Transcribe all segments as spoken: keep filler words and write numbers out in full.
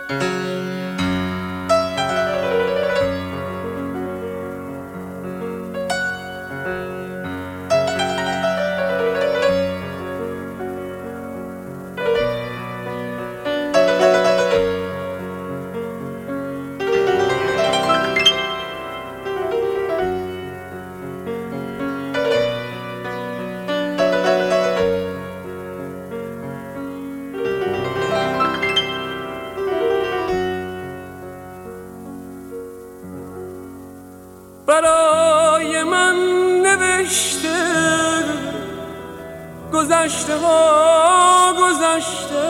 برای من نوشته گذشته ها گذشته،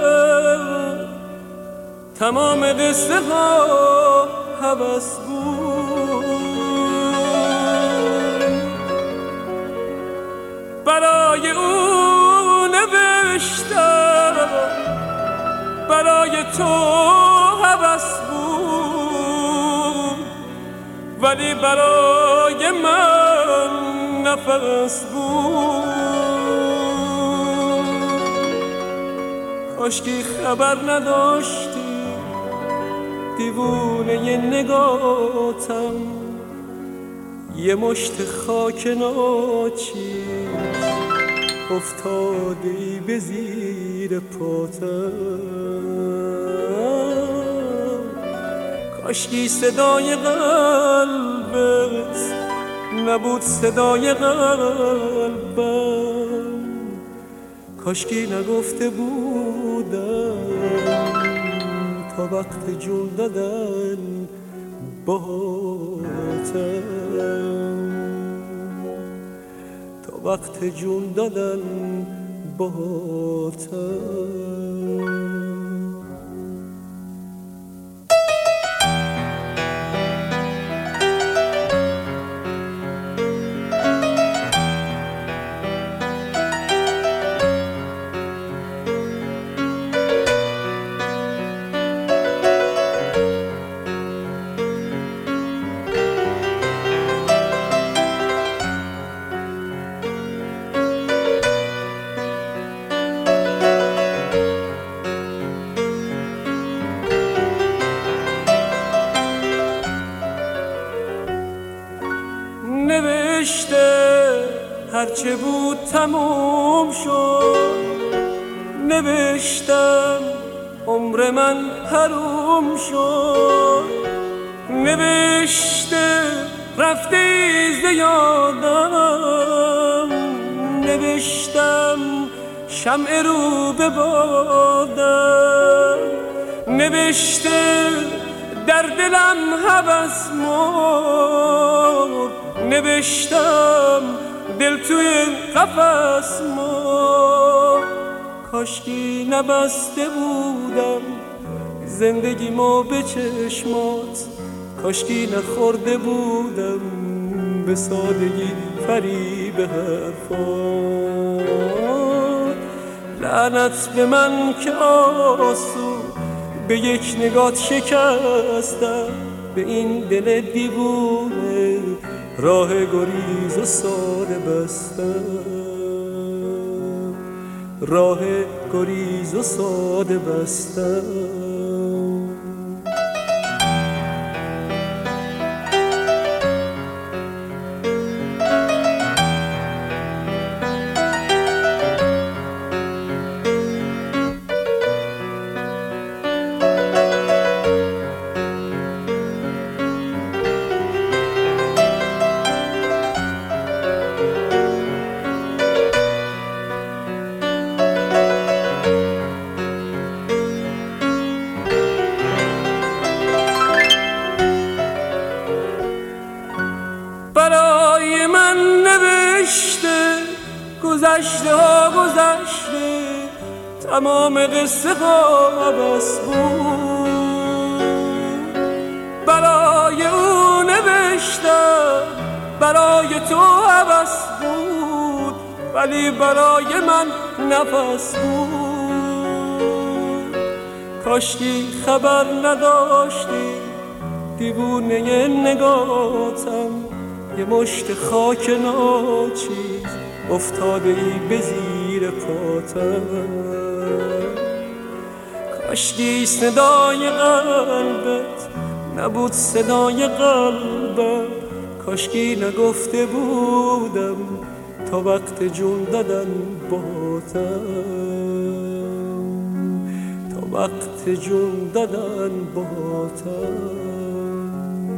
تمام قصه ها هوس بود. برای او نوشتم، برای تو هوس بود، ولی برای من نفس بود. کاشکی خبر نداشتی دیوونه ی نگاتم، یه مشت خاک ناچیز افتادی به زیر پاتم. کاشکی صدای قلبت نبود صدای قلبم، کاشکی نگفته بودم تا وقت جون دادن باهاتم، تا وقت جون دادن باهاتم. نوشته هرچه بود تموم شد، نوشتم عمر من حروم شد، نوشته رفته ز یادم، نوشتم شمع رو به بادم، نوشته در دلم هوس مرد، نوشتم دل توی قفس مرد. کاشکی نبسته بودم زندگیمو به چشمات، کاشکی نخورده بودم به سادگی فریب حرفات. لعنت به من که آسو به یک نگات شکستم، به این دل دیوونه راه گریز و ساده بستم، راه گریز و ساده بستم. برای من نوشته گذشته ها گذشته، تمام قصه ها عبث بود. برای او نوشتم، برای تو عبث بود، ولی برای من نفس بود. کاشکی خبر نداشتی دیوونه ی نگاتم، یه مشت خاک ناچیز افتاده ای به زیر پاتم. کاشکی صدای قلبت نبود صدای قلبم، کاشکی نگفته بودم تا وقت جون دادن باتم، تا وقت جون دادن باتم،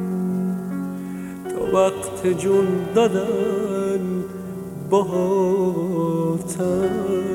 تا وقت جون دادن باتم.